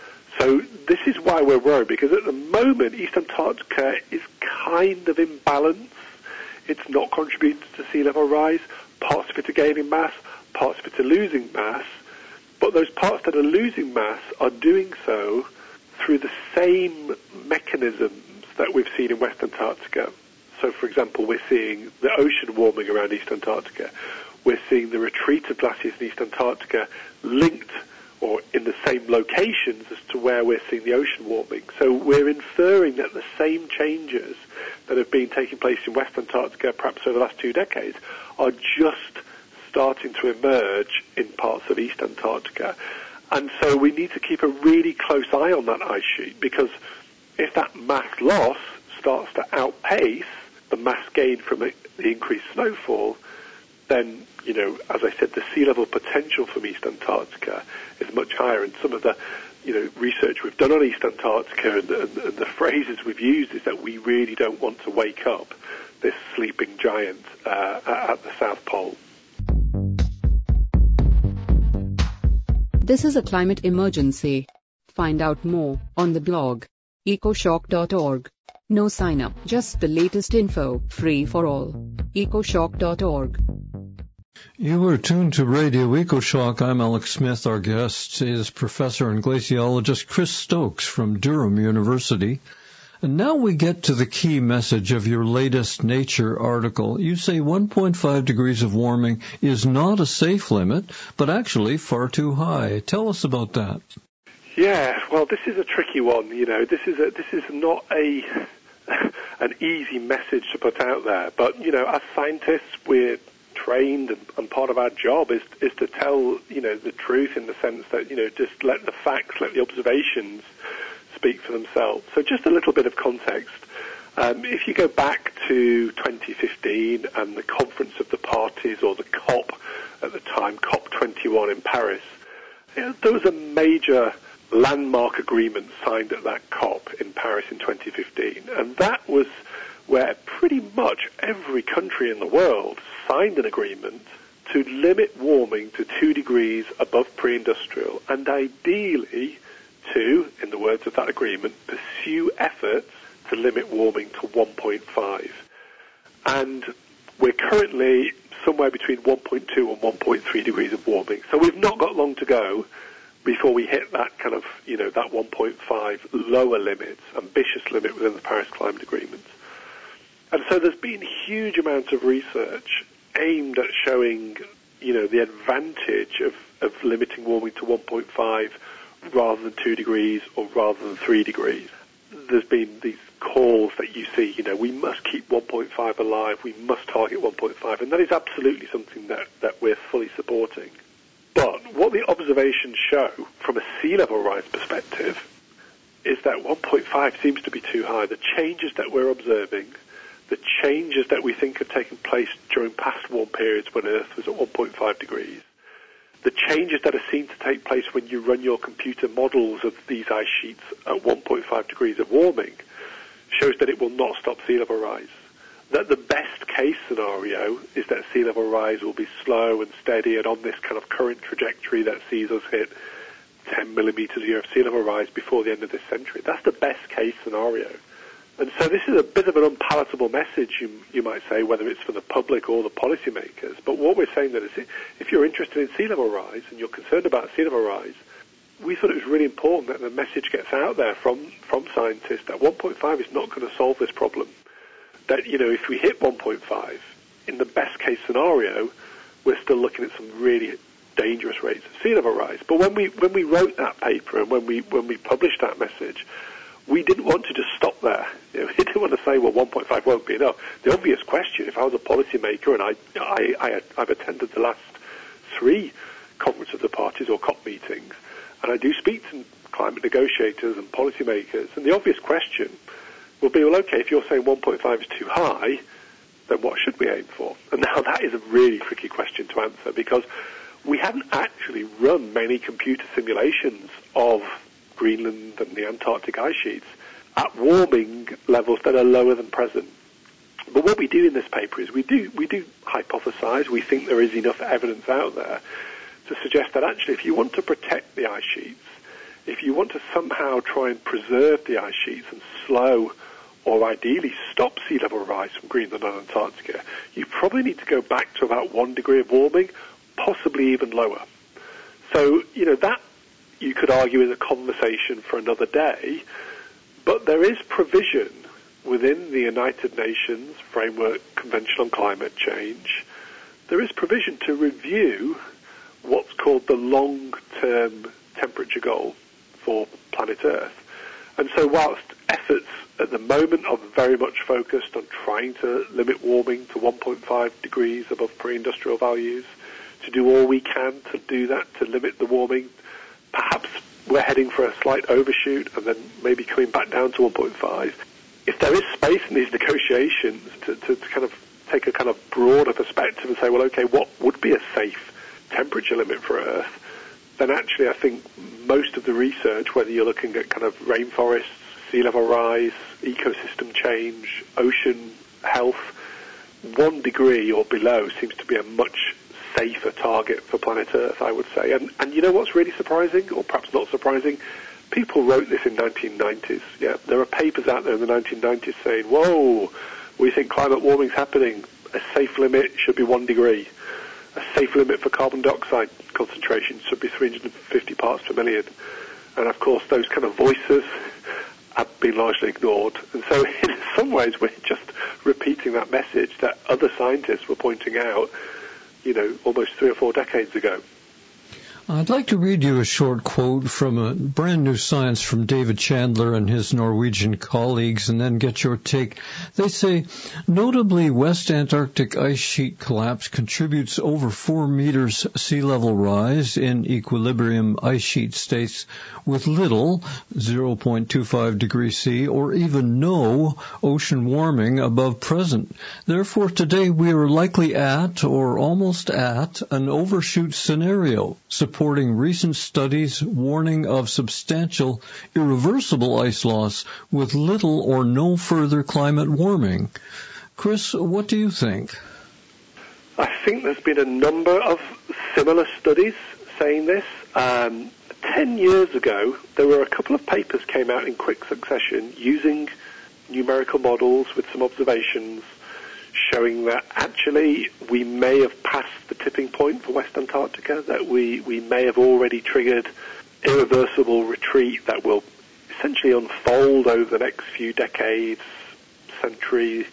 So this is why we're worried, because at the moment, East Antarctica is kind of in balance. It's not contributing to sea level rise. Parts of it are gaining mass, parts of it are losing mass. But those parts that are losing mass are doing so through the same mechanisms that we've seen in West Antarctica. So, for example, we're seeing the ocean warming around East Antarctica. We're seeing the retreat of glaciers in East Antarctica linked or in the same locations as to where we're seeing the ocean warming. So we're inferring that the same changes that have been taking place in West Antarctica perhaps over the last 2 decades are just starting to emerge in parts of East Antarctica. And so we need to keep a really close eye on that ice sheet, because if that mass loss starts to outpace the mass gain from the increased snowfall, then, as I said, the sea level potential from East Antarctica is much higher. And some of the, research we've done on East Antarctica and the phrases we've used is that we really don't want to wake up this sleeping giant at the South Pole. This is a climate emergency. Find out more on the blog ecoshock.org. No sign up, just the latest info, free for all. ecoshock.org. You are tuned to Radio EcoShock. I'm Alex Smith. Our guest is Professor and Glaciologist Chris Stokes from Durham University. And now we get to the key message of your latest Nature article. You say 1.5 degrees of warming is not a safe limit, but actually far too high. Tell us about that. Yeah, well, this is a tricky one. This is not an easy message to put out there. But as scientists, we're trained, and part of our job is to tell the truth, in the sense that just let the facts, let the observations speak for themselves. So just a little bit of context. If you go back to 2015 and the Conference of the Parties, or the COP at the time, COP21 in Paris, there was a major landmark agreement signed at that COP in Paris in 2015. And that was where pretty much every country in the world signed an agreement to limit warming to 2 degrees above pre-industrial, and ideally to, in the words of that agreement, pursue efforts to limit warming to 1.5. And we're currently somewhere between 1.2 and 1.3 degrees of warming. So we've not got long to go before we hit that kind of, that 1.5 lower limit, ambitious limit within the Paris Climate Agreement. And so there's been huge amounts of research aimed at showing the advantage of limiting warming to 1.5 rather than 2 degrees or rather than 3 degrees. There's been these calls that you see, we must keep 1.5 alive, we must target 1.5, and that is absolutely something that we're fully supporting. But what the observations show from a sea level rise perspective is that 1.5 seems to be too high. The changes that we're observing, the changes that we think have taken place during past warm periods when Earth was at 1.5 degrees, the changes that are seen to take place when you run your computer models of these ice sheets at 1.5 degrees of warming, shows that it will not stop sea level rise. That the best case scenario is that sea level rise will be slow and steady and on this kind of current trajectory that sees us hit 10 millimeters a year of sea level rise before the end of this century. That's the best case scenario. And so this is a bit of an unpalatable message, you might say, whether it's for the public or the policymakers. But what we're saying that is, if you're interested in sea level rise and you're concerned about sea level rise, we thought it was really important that the message gets out there from scientists that 1.5 is not going to solve this problem. That, if we hit 1.5, in the best case scenario, we're still looking at some really dangerous rates of sea level rise. But when we wrote that paper and when we published that message, we didn't want to just stop there. We didn't want to say, well, 1.5 won't be enough. The obvious question, if I was a policymaker, and I've attended the last 3 Conference of the Parties or COP meetings, and I do speak to climate negotiators and policymakers, and the obvious question will be, well, okay, if you're saying 1.5 is too high, then what should we aim for? And now that is a really tricky question to answer, because we haven't actually run many computer simulations of Greenland and the Antarctic ice sheets at warming levels that are lower than present. But what we do in this paper is we do hypothesize. We think there is enough evidence out there to suggest that actually if you want to protect the ice sheets, if you want to somehow try and preserve the ice sheets and slow or ideally stop sea level rise from Greenland and Antarctica, you probably need to go back to about 1 degree of warming, possibly even lower. So, that you could argue is a conversation for another day, but there is provision within the United Nations Framework Convention on Climate Change. There is provision to review what's called the long-term temperature goal for planet Earth. And so whilst efforts at the moment are very much focused on trying to limit warming to 1.5 degrees above pre-industrial values, to do all we can to do that, to limit the warming, perhaps we're heading for a slight overshoot and then maybe coming back down to 1.5. If there is space in these negotiations to kind of take a kind of broader perspective and say, well, okay, what would be a safe temperature limit for Earth, then actually I think most of the research, whether you're looking at kind of rainforests, sea level rise, ecosystem change, ocean health, 1 degree or below seems to be a much safer target for planet Earth, I would say. And you know what's really surprising, or perhaps not surprising? People wrote this in 1990s. Yeah, there are papers out there in the 1990s saying, whoa, we think climate warming's happening. A safe limit should be 1 degree. A safe limit for carbon dioxide concentration should be 350 parts per million. And of course, those kind of voices have been largely ignored. And so in some ways, we're just repeating that message that other scientists were pointing out, almost 3 or 4 decades ago. I'd like to read you a short quote from a brand new science from David Chandler and his Norwegian colleagues, and then get your take. They say, notably, West Antarctic ice sheet collapse contributes over 4 meters sea level rise in equilibrium ice sheet states with little, 0.25 degrees C, or even no ocean warming above present. Therefore, today we are likely at, or almost at, an overshoot scenario, supporting recent studies warning of substantial, irreversible ice loss with little or no further climate warming. Chris, what do you think? I think there's been a number of similar studies saying this. 10 years ago, there were a couple of papers came out in quick succession using numerical models with some observations showing that actually we may have passed the tipping point for West Antarctica, that we may have already triggered irreversible retreat that will essentially unfold over the next few decades, century,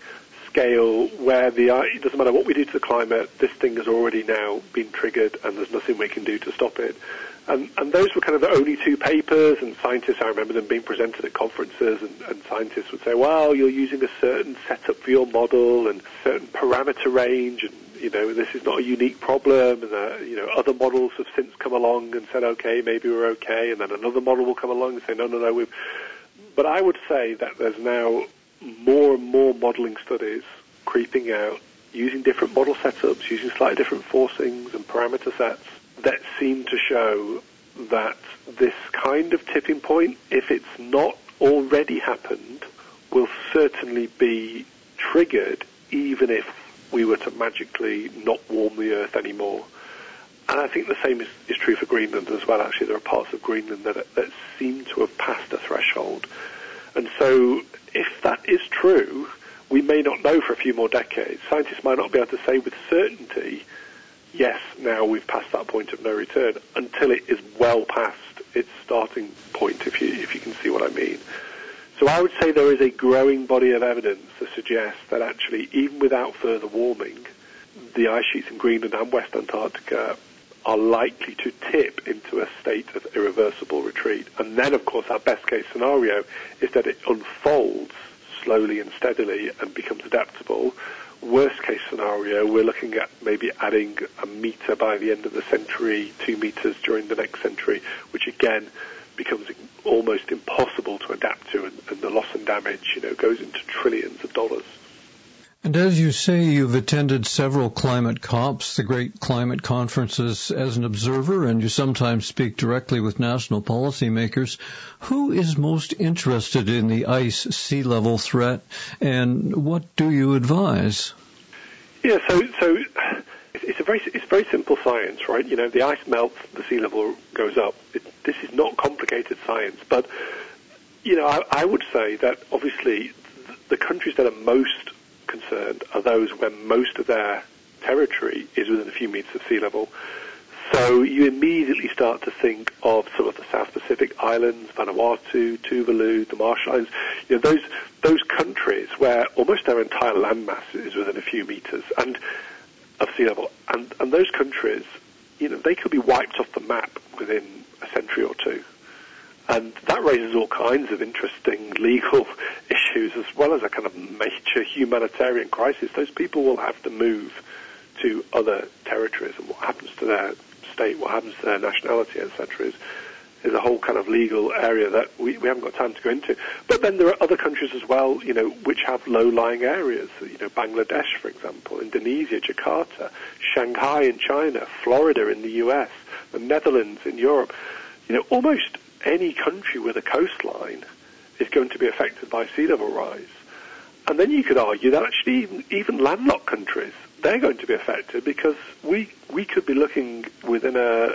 scale where it doesn't matter what we do to the climate, this thing has already now been triggered and there's nothing we can do to stop it. And those were kind of the only two papers, and scientists, I remember them being presented at conferences, and scientists would say, well, you're using a certain setup for your model and certain parameter range, and, this is not a unique problem, and, other models have since come along and said, okay, maybe we're okay, and then another model will come along and say, no, But I would say that there's now more and more modeling studies creeping out, using different model setups, using slightly different forcings and parameter sets that seem to show that this kind of tipping point, if it's not already happened, will certainly be triggered even if we were to magically not warm the Earth anymore. And I think the same is true for Greenland as well. Actually, there are parts of Greenland that seem to have passed a threshold. And so if that is true, we may not know for a few more decades. Scientists might not be able to say with certainty, yes, now we've passed that point of no return, until it is well past its starting point, if you can see what I mean. So I would say there is a growing body of evidence that suggests that actually, even without further warming, the ice sheets in Greenland and West Antarctica are likely to tip into a state of irreversible retreat. And then, of course, our best-case scenario is that it unfolds slowly and steadily and becomes adaptable. Worst-case scenario, we're looking at maybe adding a meter by the end of the century, 2 meters during the next century, which again becomes almost impossible to adapt to, and the loss and damage, goes into trillions of dollars. And as you say, you've attended several climate COPs, the great climate conferences, as an observer, and you sometimes speak directly with national policymakers. Who is most interested in the ice sea level threat, and what do you advise? Yeah, so it's very simple science, right? The ice melts, the sea level goes up. This is not complicated science, but I would say that obviously the countries that are most concerned are those where most of their territory is within a few meters of sea level. So you immediately start to think of sort of the South Pacific Islands, Vanuatu, Tuvalu, the Marshall Islands, those countries where almost their entire landmass is within a few meters and of sea level. And those countries, they could be wiped off the map within a century or two. And that raises all kinds of interesting legal issues as well as a kind of major humanitarian crisis. Those people will have to move to other territories, and what happens to their state, what happens to their nationality, etc., is a whole kind of legal area that we haven't got time to go into. But then there are other countries as well, which have low-lying areas. Bangladesh, for example, Indonesia, Jakarta, Shanghai in China, Florida in the US, the Netherlands in Europe. Almost any country with a coastline is going to be affected by sea level rise. And then you could argue that actually even landlocked countries, they're going to be affected because we could be looking within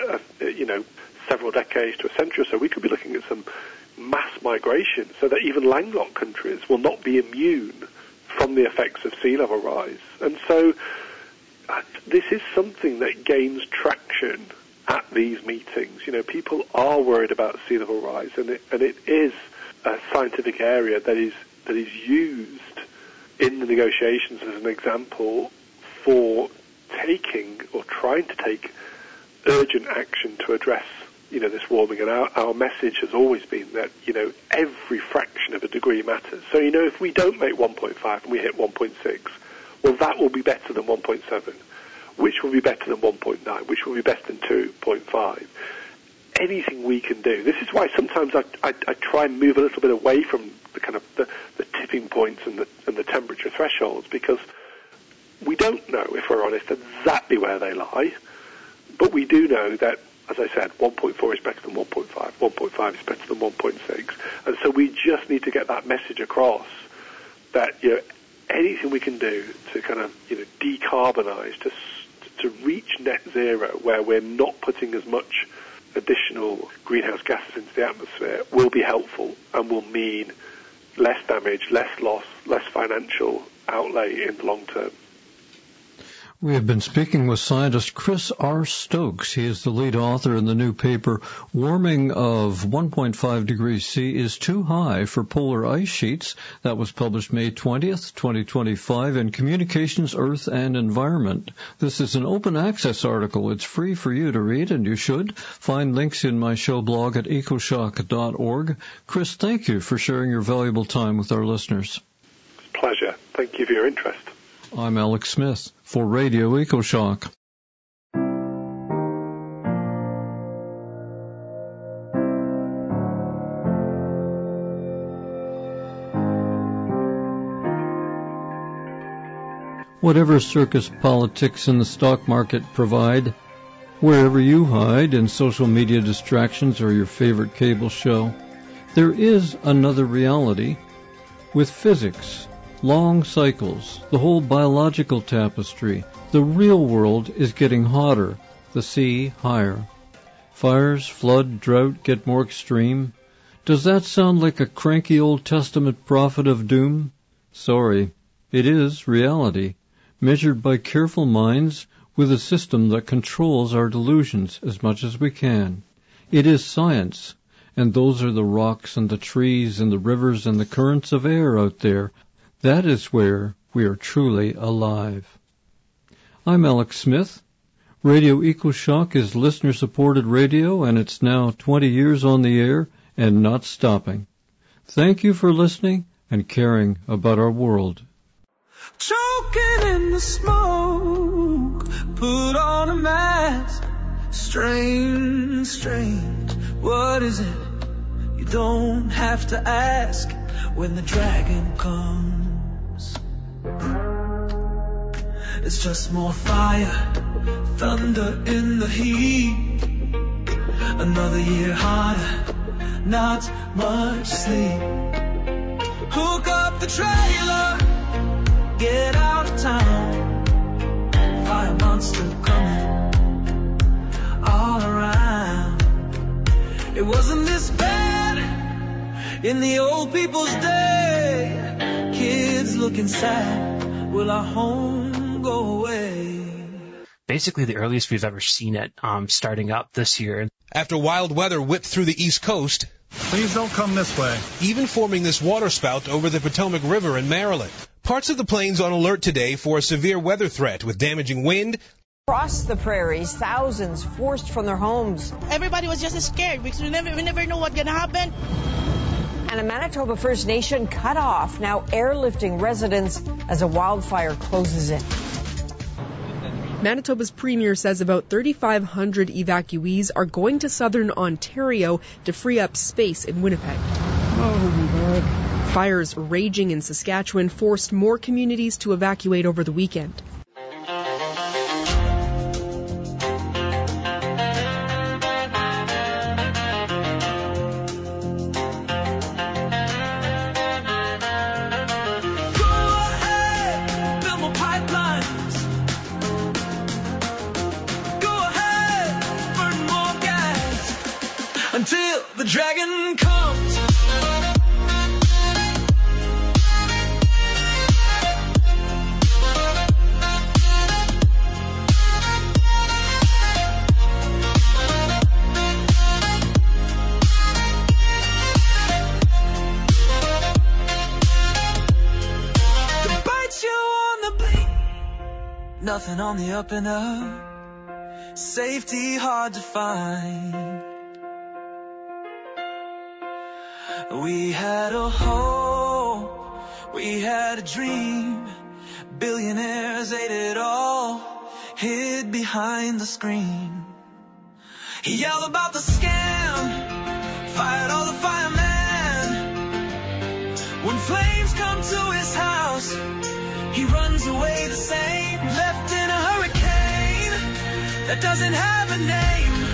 several decades to a century or so, we could be looking at some mass migration so that even landlocked countries will not be immune from the effects of sea level rise. And so this is something that gains traction at these meetings. People are worried about sea level rise, and it is a scientific area that is used in the negotiations as an example for taking or trying to take urgent action to address this warming. And our message has always been that every fraction of a degree matters. So if we don't make 1.5 and we hit 1.6, well, that will be better than 1.7. Which will be better than 1.9, which will be better than 2.5. Anything we can do. This is why sometimes I try and move a little bit away from the kind of the tipping points and the temperature thresholds, because we don't know, if we're honest, exactly where they lie. But we do know that, as I said, 1.4 is better than 1.5, 1.5 is better than 1.6. And so we just need to get that message across that, anything we can do to kind of, decarbonize, to reach net zero where we're not putting as much additional greenhouse gases into the atmosphere will be helpful and will mean less damage, less loss, less financial outlay in the long term. We have been speaking with scientist Chris R. Stokes. He is the lead author in the new paper, Warming of 1.5 degrees C is Too High for Polar Ice Sheets. That was published May 20th, 2025 in Communications, Earth and Environment. This is an open access article. It's free for you to read, and you should. Find links in my show blog at ecoshock.org. Chris, thank you for sharing your valuable time with our listeners. It's a pleasure. Thank you for your interest. I'm Alex Smith for Radio EcoShock. Whatever circus politics and the stock market provide, wherever you hide in social media distractions or your favorite cable show, there is another reality with physics. Long cycles, the whole biological tapestry. The real world is getting hotter, the sea higher. Fires, flood, drought get more extreme. Does that sound like a cranky Old Testament prophet of doom? Sorry, it is reality, measured by careful minds with a system that controls our delusions as much as we can. It is science, and those are the rocks and the trees and the rivers and the currents of air out there. That is where we are truly alive. I'm Alex Smith. Radio EcoShock is listener-supported radio, and it's now 20 years on the air and not stopping. Thank you for listening and caring about our world. Choking in the smoke, put on a mask. Strange, strange, what is it? You don't have to ask when the dragon comes. It's just more fire, thunder in the heat. Another year harder, not much sleep. Hook up the trailer, get out of town. Fire monster coming all around. It wasn't this bad in the old people's day. Kids looking sad, will our home go away? Basically the earliest we've ever seen it starting up this year. After wild weather whipped through the East Coast, please don't come this way, even forming this waterspout over the Potomac River in Maryland. Parts of the plains on alert today for a severe weather threat with damaging wind. Across the prairies, thousands forced from their homes. Everybody was just scared because we never know what's going to happen. And a Manitoba First Nation cut off, now airlifting residents as a wildfire closes in. Manitoba's premier says about 3,500 evacuees are going to southern Ontario to free up space in Winnipeg. Oh, my God. Fires raging in Saskatchewan forced more communities to evacuate over the weekend. Until the dragon comes. That bites you on the beat. Nothing on the up and up. Safety hard to find. We had a hope, we had a dream. Billionaires ate it all, hid behind the screen. He yelled about the scam, fired all the firemen. When flames come to his house, he runs away the same. Left in a hurricane that doesn't have a name.